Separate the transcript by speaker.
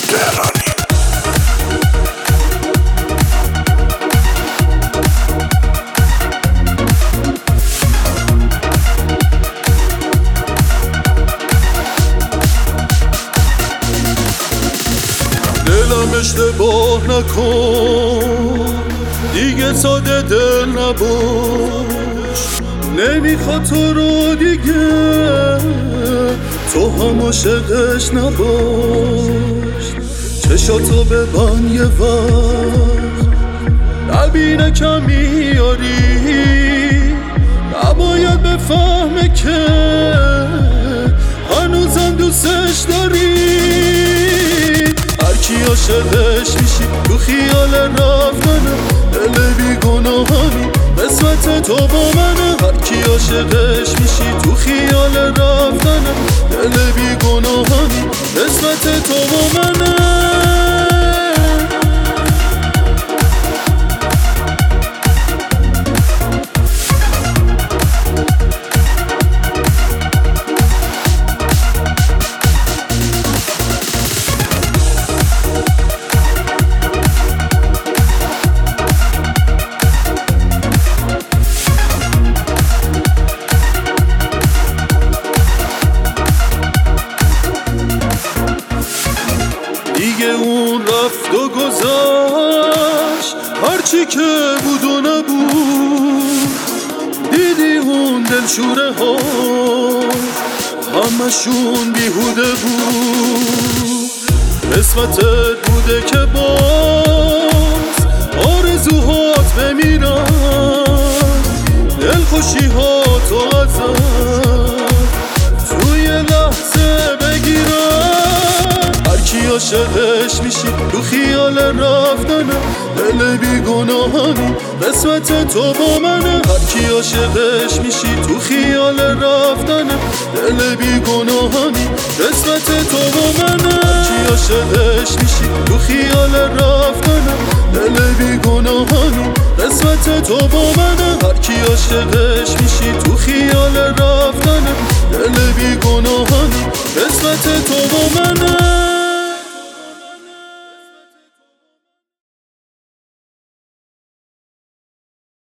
Speaker 1: تهرانی.
Speaker 2: دلم اشتباه نکن دیگه ساده دل نباش، نمیخواد تو رو دیگه، تو هم عاشقش نباش. چشاتو ببند یه وقت، نبینه کم میاری، نباید بفهمه که هنوزم دوستش داری. هرکی عاشقش میشی تو خیال رفتنه، دل بیگناهانی قسمت تو با منه. هرکی عاشقش میشی تو خیال رفتنه، دل بیگناهانی قسمت تو با منه. دیگه اون رفت و گذشت، هرچی که بود و نبود. دیدی اون دلشوره ها همشون بیهوده بود. قسمتت بوده که باز آرزوهات بمیرن، دلخوشی ها تو ازت توی لحظه بگیرن. هرکی عاشقش میشی تو خیال رفتنه، دل بیگناهانی قسمت تو با منه. هرکی عاشقش میشی تو خیال رفتنه، دل بیگناهانی قسمت تو با منه. هرکی عاشقش میشی تو خیال رفتنه، دل بیگناهانی قسمت تو با منه. هرکی عاشقش میشی تو خیال رفتنه، دل بیگناهانی قسمت تو با منه.